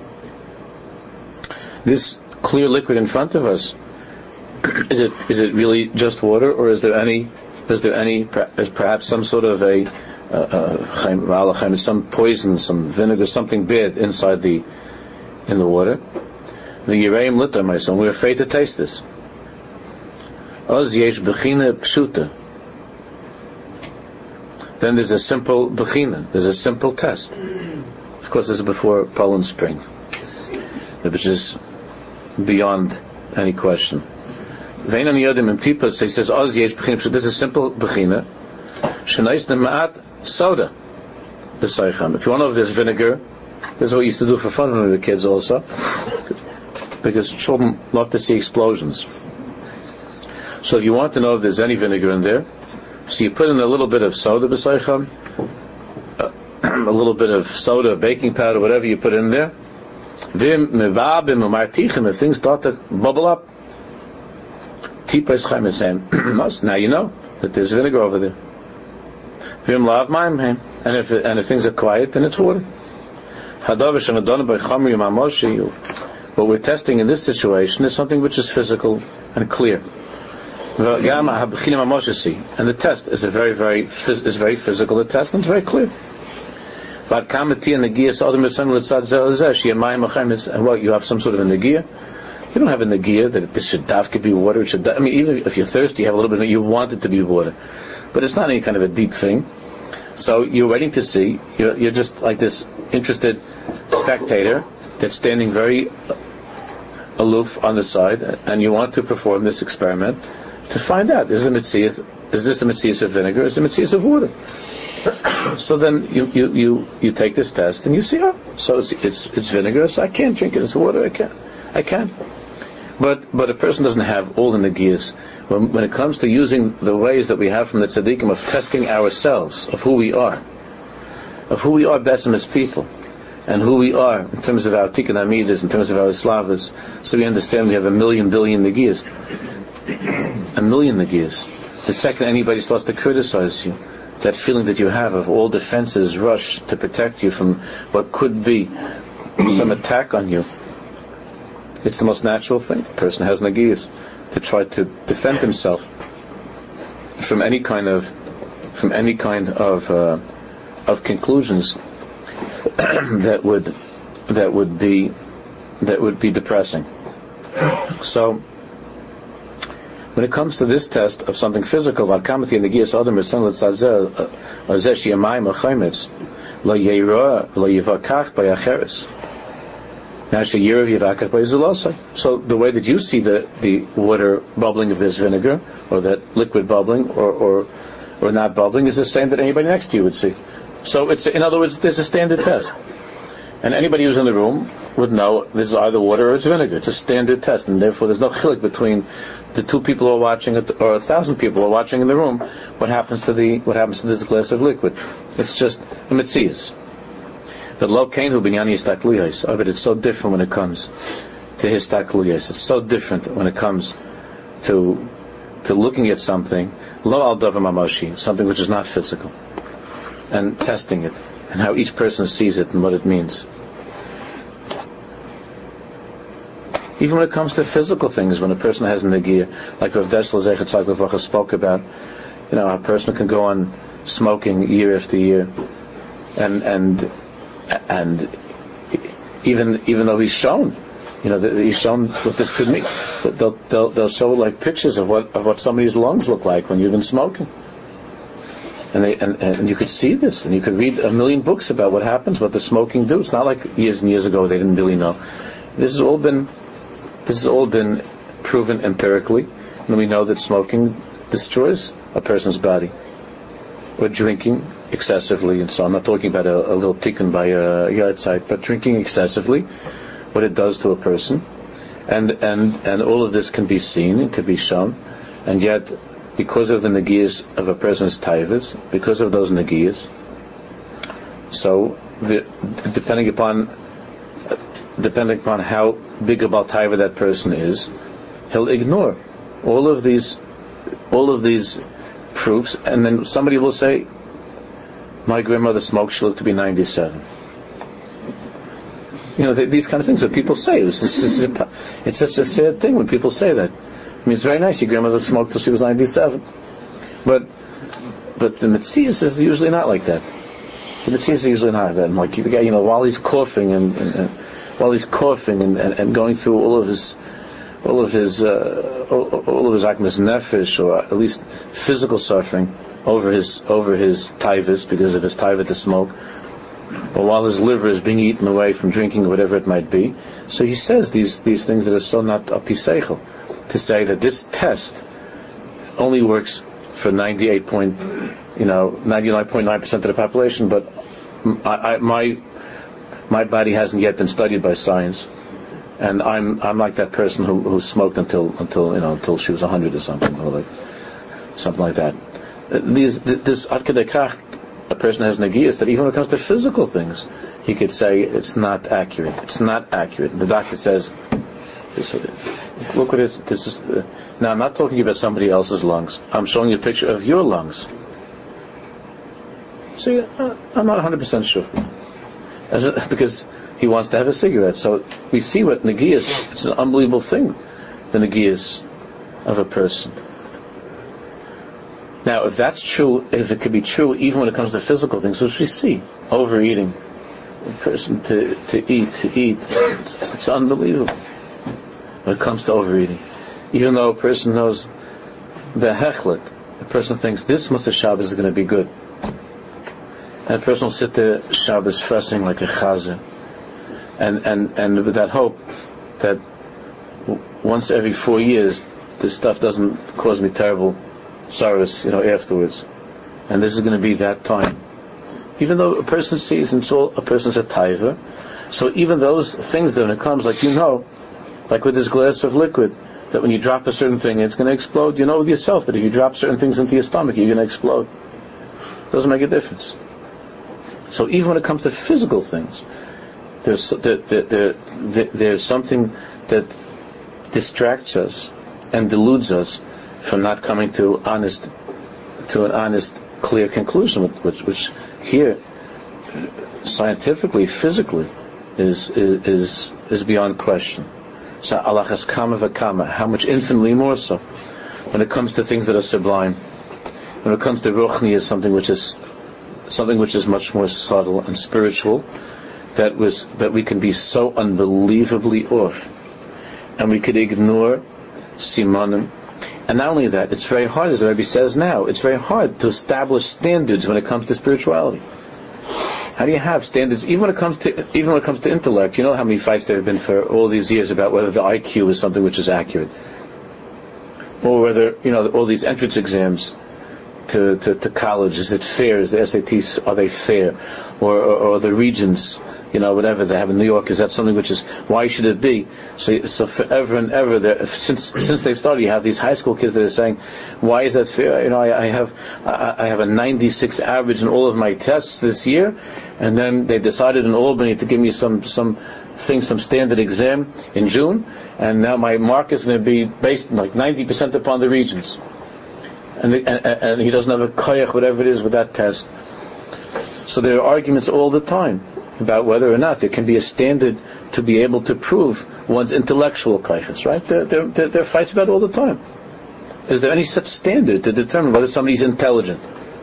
[SPEAKER 1] This clear liquid in front of us, is it is it really just water, or is there any is there any is perhaps some sort of a uh, uh, some poison, some vinegar, something bad inside the in the water? The Yiraim Lita, my son, we're afraid to taste this. Oz yesh bechina pshuta. Then there's a simple bechina, there's a simple test. Of course, this is before Poland Spring, which is beyond any question. Vein on yodim im tipas, he says, Oz yesh bechina pshuta. This is simple bechina. Shenais ma'at soda. If you want to know if there's vinegar, this is what we used to do for fun when we were kids also, because children love to see explosions. So if you want to know if there's any vinegar in there, so you put in a little bit of soda b'saycham, a little bit of soda, baking powder, whatever you put in there. Vim mevabim umartichim, if things start to bubble up, tipais chaim is saying, now you know that there's vinegar over there. Vim lav maim heim, and if and if things are quiet, then it's water. Hadav shemadon by chamri mamoshi. What we're testing in this situation is something which is physical and clear. And the test is a very, very is very physical. The test and it's very clear. And what, you have some sort of a negia? You don't have a negia that this should dafka be water. It should. I mean, even if you're thirsty, you have a little bit of it. You want it to be water, but it's not any kind of a deep thing. So you're waiting to see. You're, you're just like this interested spectator that's standing very aloof on the side, and you want to perform this experiment to find out, is the mitzias, is this the mitzias of vinegar, is the mitzias of water? So then you, you, you, you take this test and you see, oh, so it's it's it's vinegar, so I can't drink it, it's water, I can't. I can. But but a person doesn't have all the negiyas. When, when it comes to using the ways that we have from the tzaddikim of testing ourselves, of who we are, of who we are betzim as people, and who we are in terms of our tikkun amidas, in terms of our slavas, so we understand we have a million billion negiyas. A million negiyas. The second anybody starts to criticize you, that feeling that you have of all defenses rush to protect you from what could be some attack on you, it's the most natural thing. The person has negiyas to try to defend himself from any kind of from any kind of uh, of conclusions that would that would be that would be depressing. So when it comes to this test of something physical, now so the way that you see the, the water bubbling of this vinegar, or that liquid bubbling, or, or or not bubbling, is the same that anybody next to you would see. So it's, in other words, there's a standard test. And anybody who's in the room would know this is either water or it's vinegar. It's a standard test, and therefore there's no chilik between the two people who are watching it, or a thousand people who are watching in the room. What happens to the what happens to this glass of liquid? It's just a mitzias. But lo kainu binyani histakluyos. Oh, but it's so different when it comes to histakluyos. It's so different when it comes to to looking at something lo al davar mamashi, something which is not physical, and testing it, and how each person sees it and what it means. Even when it comes to physical things, when a person has a negia, like Rav Dessler Zecher Tzaddik Levracha spoke about, you know, a person can go on smoking year after year, and and and even even though he's shown, you know, he's shown what this could mean, they'll they'll they'll show like pictures of what of what somebody's lungs look like when you've been smoking. And, they, and, and you could see this, and you could read a million books about what happens, what the smoking do. It's not like years and years ago they didn't really know. This has all been, this has all been proven empirically, and we know that smoking destroys a person's body, or drinking excessively, and so I'm not talking about a, a little tikkun by a yard site, but drinking excessively, what it does to a person, and and and all of this can be seen, it can be shown, and yet because of the negiyas of a person's taivas, because of those negiyas. So, the, depending upon depending upon how big a Baal Taiva that person is, he'll ignore all of these all of these proofs, and then somebody will say, my grandmother smoked, she lived to be ninety-seven. You know, th- these kind of things that people say. It's, it's, it's, a, it's such a sad thing when people say that. I mean, it's very nice, your grandmother smoked till she was ninety-seven. But but the Metzias is usually not like that. The Metzias is usually not like that. And like the guy, you know, while he's coughing and, and, and while he's coughing and, and, and going through all of his all of his uh, all, all of his akmas nefesh, or at least physical suffering over his over his taivas, because of his taiva to smoke, or while his liver is being eaten away from drinking or whatever it might be. So he says these these things that are so not apiseichel, to say that this test only works for ninety-eight point, you know, ninety-nine point nine percent of the population, but I, I, my my body hasn't yet been studied by science, and I'm I'm like that person who, who smoked until until you know until she was a hundred or something, or like something like that. These this ad kedei kach, a person has negiyas that even when it comes to physical things, he could say it's not accurate. It's not accurate. The doctor says, look what it is. This is uh, now. I'm not talking about somebody else's lungs. I'm showing you a picture of your lungs. See, uh, I'm not one hundred percent sure, As it, because he wants to have a cigarette. So we see what negiyas. It's an unbelievable thing, the negiyas of a person. Now, if that's true, if it could be true, even when it comes to physical things, which we see, overeating, a person to, to eat, to eat, it's, it's unbelievable when it comes to overeating. Even though a person knows the hechlet, a person thinks this Motzei Shabbos is going to be good. And a person will sit there Shabbos fussing like a chazer, and, and, and with that hope that once every four years this stuff doesn't cause me terrible sorrows, you know, afterwards. And this is going to be that time. Even though a person sees and it's all a person's a taiva, so even those things that when it comes, like you know, like with this glass of liquid, that when you drop a certain thing, it's going to explode. You know with yourself that if you drop certain things into your stomach, you're going to explode. Doesn't make a difference. So even when it comes to physical things, there's there, there, there, there, there's something that distracts us and deludes us from not coming to honest, to an honest, clear conclusion, which, which here, scientifically, physically, is is is beyond question. So alachas kama v'kama, how much infinitely more so, when it comes to things that are sublime, when it comes to ruchni, is something which is something which is much more subtle and spiritual, that was that we can be so unbelievably off, and we could ignore simanim. And not only that, it's very hard, as the Rebbe says now, it's very hard to establish standards when it comes to spirituality. How do you have standards, even when it comes to even when it comes to intellect? You know how many fights there have been for all these years about whether the I Q is something which is accurate, or whether, you know, all these entrance exams to, to, to college, is it fair? Is the S A Ts, are they fair? Or, or, or the regions, you know, whatever they have in New York, is that something which is, why should it be? So, so forever and ever, since since they've started, you have these high school kids that are saying, why is that fair? You know, I, I have I, I have a ninety-six average in all of my tests this year, and then they decided in Albany to give me some some thing, some standard exam in June, and now my mark is going to be based like ninety percent upon the regions, and, and and he doesn't have a koyach, whatever it is, with that test. So there are arguments all the time about whether or not there can be a standard to be able to prove one's intellectual koyches, right? There, there, there, there are fights about it all the time. Is there any such standard to determine whether somebody's intelligent?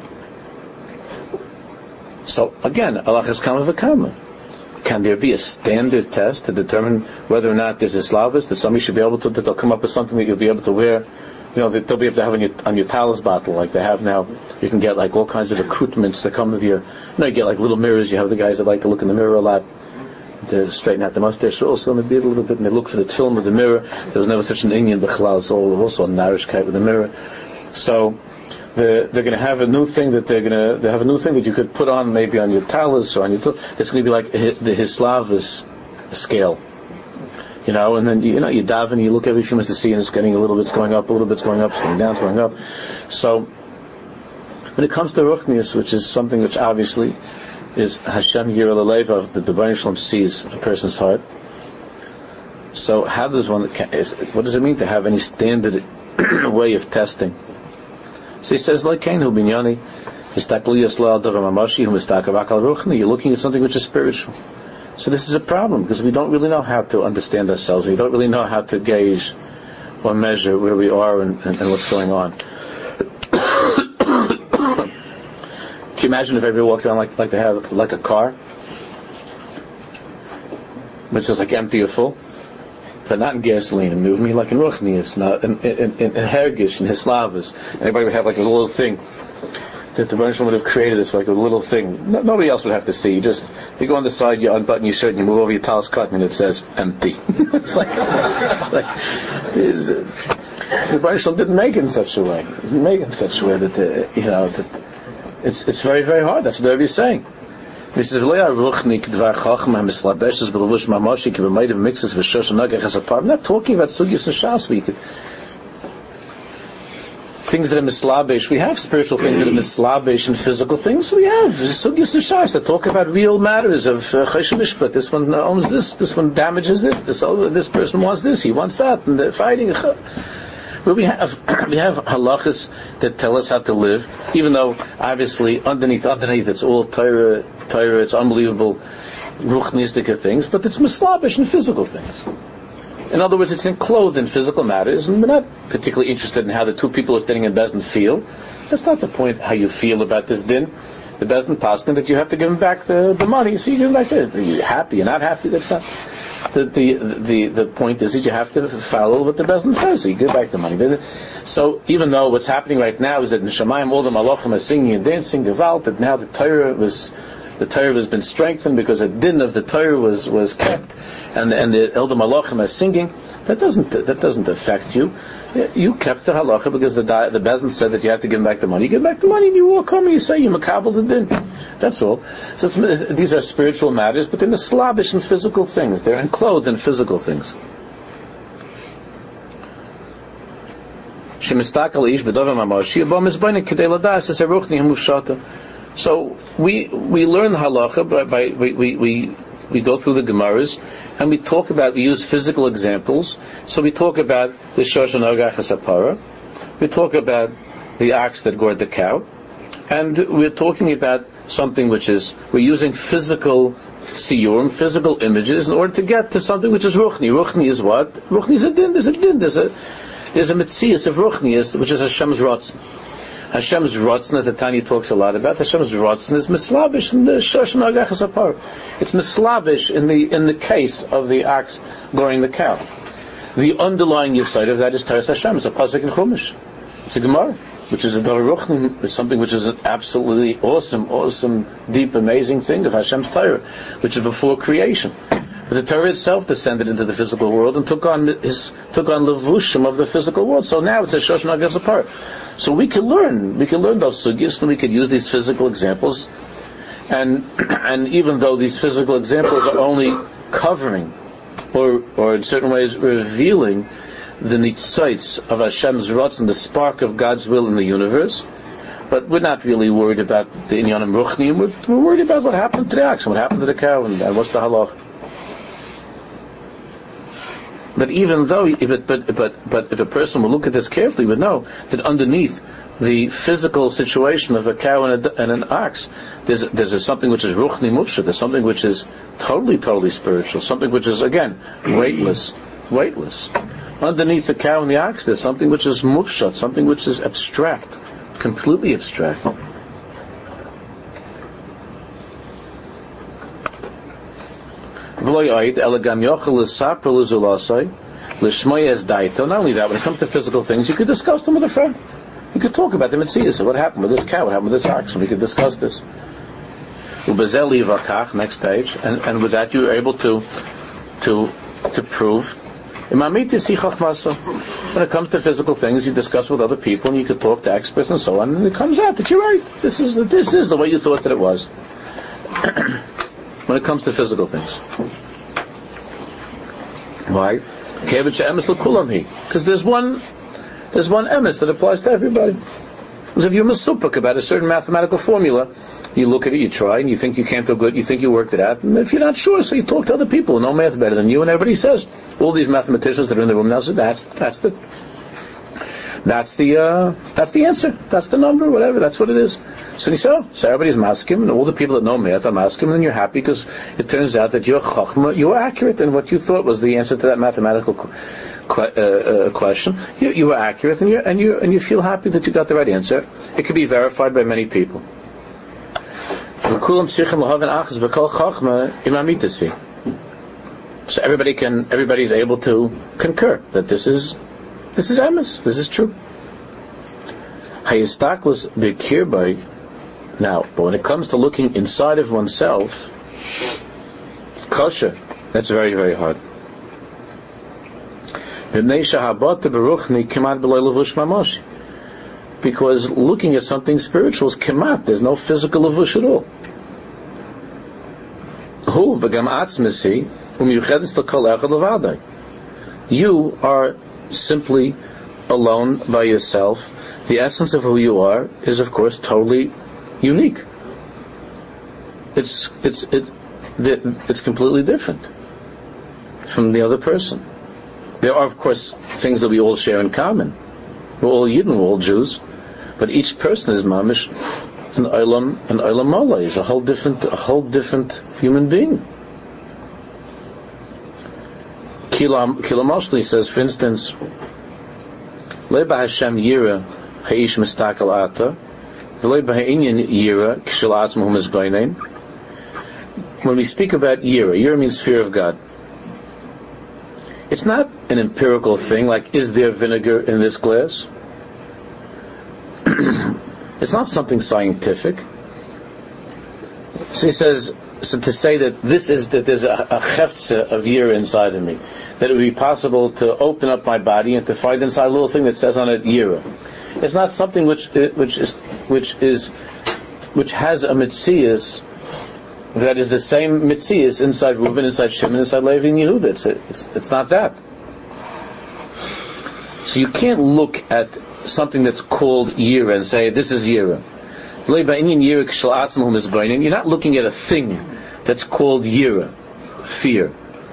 [SPEAKER 1] So again, alachas kama v'kama. Can there be a standard test to determine whether or not there's a slavis, that somebody should be able to, that they'll come up with something that you'll be able to wear? You know, they'll be able to have on your, on your talis bottle, like they have now. You can get like all kinds of accoutrements that come with your, you know, you get like little mirrors. You have the guys that like to look in the mirror a lot, to straighten out the mustache. So also maybe a little bit, and they look for the film with the mirror. There was never such an Indian b'chalal, so also a narishkeit with the mirror. So they're, they're going to have a new thing that they're going to, they have a new thing that you could put on maybe on your talis or on your, it's going to be like the Hislavis scale. You know, and then, you know, you dive and you look every few minutes to see, and it's getting a little bit's going up, a little bit's going up, it's going down, it's going up. So, when it comes to Ruchnius, which is something which obviously is Hashem Yireh L'Leivav, that the Bnei Shalom sees a person's heart. So, how does one, what does it mean to have any standard way of testing? So he says, like Cain, who binyani, you're looking at something which is spiritual. So this is a problem, because we don't really know how to understand ourselves. We don't really know how to gauge or measure where we are and, and, and what's going on. Can you imagine if everybody walked around like like they have like a car, which is like empty or full, but not in gasoline? And move me like in Ruchnius, not in in, in, in Hergish, in Hislavas. Everybody would have like a little thing that the Rebbeinu Shalom would have created, this like a little thing. No, nobody else would have to see. You just you go on the side, you unbutton your shirt, and you move over your talis cotton, and it says empty. It's like it's like it's, uh, so the Rebbeinu Shalom didn't make it in such a way. He didn't make it in such a way that the, you know that it's it's very very hard. That's what the Rebbe is saying. He says, I'm not talking about sugyas and shas. We could things that are mislabish. We have spiritual things that are mislabish and physical things. We have sugyas and shas that talk about real matters of chesed mishpat. This one owns this. This one damages this. This this person wants this. He wants that, and they're fighting. But we have we have halachas that tell us how to live, even though obviously underneath underneath it's all Torah, Torah, it's unbelievable ruchnistic things, but it's mislabish and physical things. In other words, it's enclosed in physical matters, and we're not particularly interested in how the two people who are standing in Bezdin feel. That's not the point, how you feel about this din. The Bezdin paskin that you have to give him back the, the money, so you give him back the, are you happy, you're not happy, that's not... The, the the the point is that you have to follow what the Bezdin says, so you give back the money. So even though what's happening right now is that in Shemayim all the malachim are singing and dancing, Gevalt, that now the Torah was the Torah has been strengthened because the din of the Torah was, was kept, and and the elder malachim are singing. That doesn't that doesn't affect you. You kept the halacha because the the Bezdin said that you have to give back the money. You give back the money, and you walk home and you say you makabel the din. That's all. So it's, these are spiritual matters, but they're mislabish and physical things. They're enclosed in physical things. So we we learn halacha by, by we, we we we go through the Gemaras and we talk about we use physical examples. So we talk about the Shoshan Ogach Sapara. We talk about the ox that gored the cow, and we're talking about something which is we're using physical siyurim, physical images, in order to get to something which is ruchni. Ruchni is what? Ruchni is a din. There's a din. There's a there's a mitzias of ruchni, which is Hashem's rotzen. Hashem's rotzen, as the Tanya talks a lot about, Hashem's rotzen is mislavish in the Shoshan Ogach Sapar. It's mislavish in the in the case of the ox goring the cow. The underlying yesod of that is Teres Hashem. It's a pasuk in Chumash. It's a Gemara, which is a Dor Ruchni. It's something which is an absolutely awesome, awesome, deep, amazing thing of Hashem's Torah, which is before creation. But the Torah itself descended into the physical world and took on his took on levushim of the physical world. So now it's a Shoshan Ogach Sapar. So we can learn, we can learn those sugyas, and we can use these physical examples. And and even though these physical examples are only covering, or or in certain ways revealing, the nitzites of Hashem's Ratzon, the spark of God's will in the universe, but we're not really worried about the inyanim ruchniim. We're, we're worried about what happened to the ox, what happened to the cow, and, and what's the halach. But even though, but, but but but if a person will look at this carefully, would know that underneath the physical situation of a cow and, a, and an ox, there's there's a something which is ruchni mufsha. There's something which is totally, totally spiritual. Something which is again weightless, weightless. Underneath the cow and the ox, there's something which is mufshat, something which is abstract, completely abstract. Not only that, when it comes to physical things, you could discuss them with a friend. You could talk about them and see this. What happened with this cow? What happened with this ox? And we could discuss this. Next page. And, and with that, you're able to to to prove. When it comes to physical things, you discuss with other people, and you could talk to experts and so on. And it comes out that you're right. This is this is the way you thought that it was. When it comes to physical things. Why? Because there's one, there's one emes that applies to everybody. Because if you're masupuk about a certain mathematical formula, you look at it, you try, and you think you can't do good, you think you worked it out, and if you're not sure, so you talk to other people who know math better than you, and everybody says, all these mathematicians that are in the room now say, that's, that's the, that's the, uh, that's the answer, that's the number, whatever, that's what it is. So you say, oh, so everybody's maskim, and all the people that know math are maskim, and then you're happy because it turns out that you're chachma, you were accurate in what you thought was the answer to that mathematical qu- qu- uh, uh, question. You, you were accurate, and you and you and you feel happy that you got the right answer. It can be verified by many people. So everybody can, everybody's able to concur that this is, this is emes, this is true. Now, but when it comes to looking inside of oneself, kosher, that's very, very hard. Because looking at something spiritual is kemat. There's no physical levush at all. You are simply alone by yourself. The essence of who you are is, of course, totally unique. It's it's it it's completely different from the other person. There are, of course, things that we all share in common. We're all Yidden, we're all Jews. But each person is mamish, an olam, an olam mala, is a whole different, a whole different human being. Kila Moshli says, for instance, Leba Hashem Yira Ha'ish Mistakal Ata, Leba Ha'inyan Yira Kishal Atzmah Mizbaynein. When we speak about Yira, Yira means fear of God. It's not an empirical thing, like, is there vinegar in this glass? It's not something scientific. So he says, so to say that this is, that there's a, a cheftza of yira inside of me, that it would be possible to open up my body and to find inside a little thing that says on it yira. It's not something which which is which is which has a mitzias that is the same mitzias inside Reuben, inside Shimon, inside Levi and Yehuda. It's, it's it's not that. So you can't look at something that's called yira and say this is yira. You're not looking at a thing that's called yira, fear.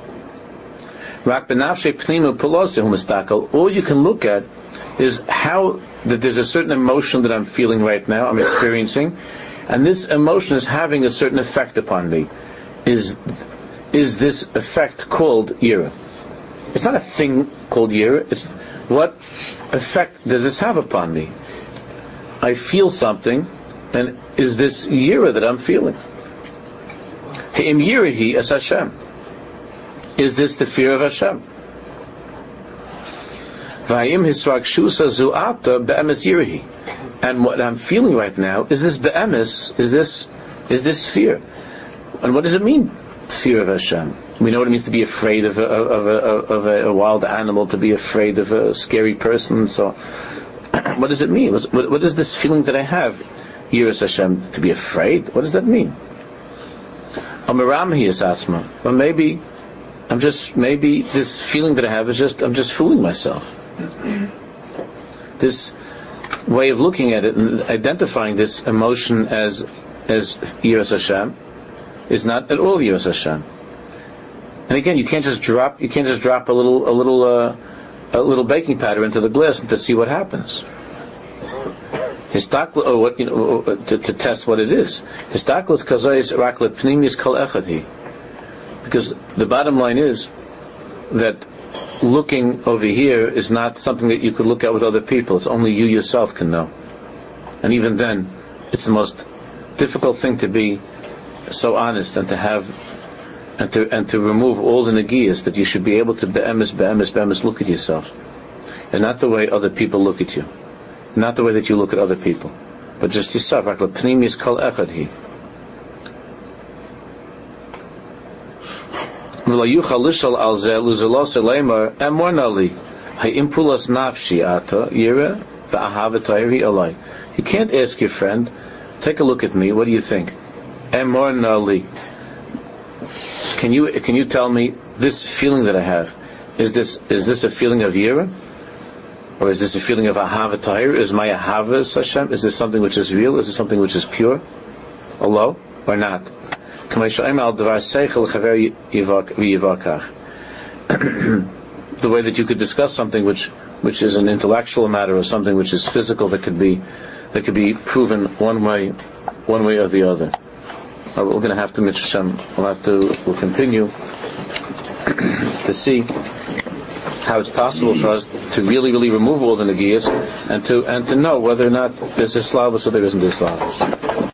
[SPEAKER 1] All you can look at is how that there's a certain emotion that I'm feeling right now, I'm experiencing, and this emotion is having a certain effect upon me. Is is this effect called yira? It's not a thing called yira. It's what effect does this have upon me? I feel something, and is this yira that I'm feeling? He'im yirahi as Hashem. Is this the fear of Hashem? Vayim hisrakshusa zu'ata be'emes yirahi. And what I'm feeling right now is this be'emes, is this is this fear. And what does it mean, fear of Hashem? We know what it means to be afraid of a, of a, of a, a wild animal, to be afraid of a scary person. So, what does it mean? What, what is this feeling that I have? Yiras Hashem, to be afraid? What does that mean? Amaram is asma. Or maybe I'm just maybe this feeling that I have is just I'm just fooling myself. This way of looking at it and identifying this emotion as as Yiras Hashem is not at all Yiras Hashem. And again, you can't just drop you can't just drop a little a little uh, a little baking powder into the glass and to see what happens. Histakl, or what you know, to, to test what it is. Histaklis kazayis raklet pnimis kol echadi. Because the bottom line is that looking over here is not something that you could look at with other people. It's only you yourself can know. And even then, it's the most difficult thing to be so honest and to have and to and to remove all the negiyas, that you should be able to be'emes, be'emes, be'emes look at yourself. And not the way other people look at you. Not the way that you look at other people. But just yourself. Pnimis kol echad. You can't ask your friend, take a look at me, what do you think? Can you can you tell me this feeling that I have? is this is this a feeling of yira, or is this a feeling of ahava tahir? Is my ahava Hashem? Is this something which is real? Is this something which is pure, Allah, or not? The way that you could discuss something which which is an intellectual matter, or something which is physical, that could be that could be proven one way, one way or the other. Uh, we're going to have to, Mitzvah Shem, we'll have to, we'll continue to see how it's possible for us to really, really remove all the negiyas and to and to know whether or not there's Islam or so there isn't Islam.